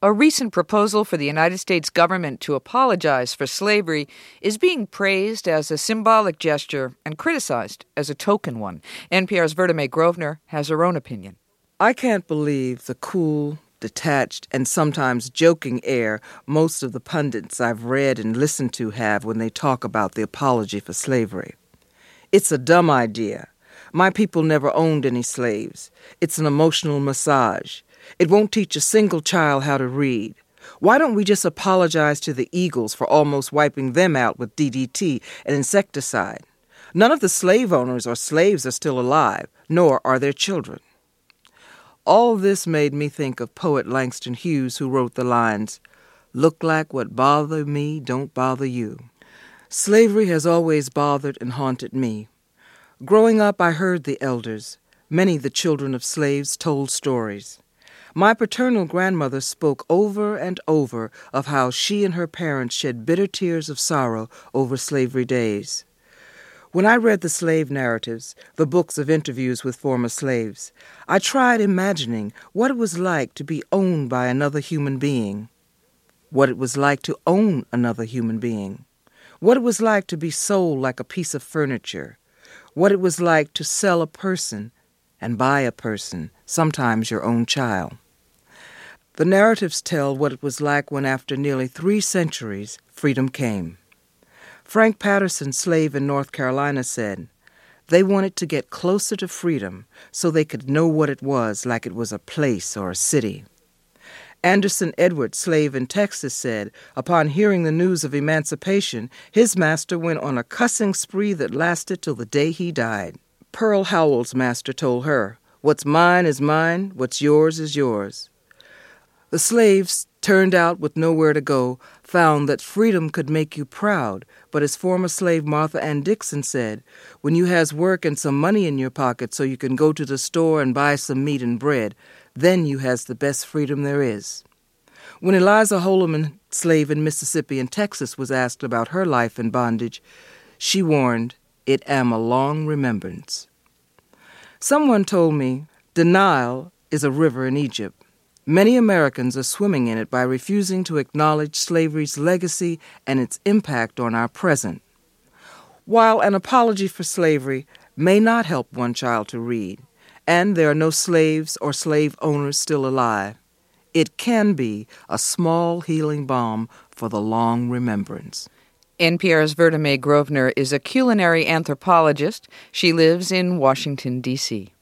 A recent proposal for the United States government to apologize for slavery is being praised as a symbolic gesture and criticized as a token one. NPR's Verda May Grosvenor has her own opinion. I can't believe the cool, detached, and sometimes joking air most of the pundits I've read and listened to have when they talk about the apology for slavery. It's a dumb idea. My people never owned any slaves. It's an emotional massage. It won't teach a single child how to read. Why don't we just apologize to the Eagles for almost wiping them out with DDT and insecticide? None of the slave owners or slaves are still alive, nor are their children. All this made me think of poet Langston Hughes, who wrote the lines, "Look like what bother me don't bother you." Slavery has always bothered and haunted me. Growing up, I heard the elders. Many the children of slaves told stories. My paternal grandmother spoke over and over of how she and her parents shed bitter tears of sorrow over slavery days. When I read the slave narratives, the books of interviews with former slaves, I tried imagining what it was like to be owned by another human being, what it was like to own another human being, what it was like to be sold like a piece of furniture, what it was like to sell a person and buy a person, sometimes your own child. The narratives tell what it was like when, after nearly 3 centuries, freedom came. Frank Patterson, slave in North Carolina, said, "They wanted to get closer to freedom so they could know what it was, like it was a place or a city." Anderson Edwards, slave in Texas, said, upon hearing the news of emancipation, his master went on a cussing spree that lasted till the day he died. Pearl Howell's master told her, "What's mine is mine, what's yours is yours." The slaves, turned out with nowhere to go, found that freedom could make you proud, but as former slave Martha Ann Dixon said, when you has work and some money in your pocket so you can go to the store and buy some meat and bread, then you has the best freedom there is. When Eliza Holoman, slave in Mississippi and Texas, was asked about her life in bondage, she warned, "It am a long remembrance." Someone told me the Nile is a river in Egypt. Many Americans are swimming in it by refusing to acknowledge slavery's legacy and its impact on our present. While an apology for slavery may not help one child to read, and there are no slaves or slave owners still alive, it can be a small healing balm for the long remembrance. NPR's Verda May Grosvenor is a culinary anthropologist. She lives in Washington, D.C.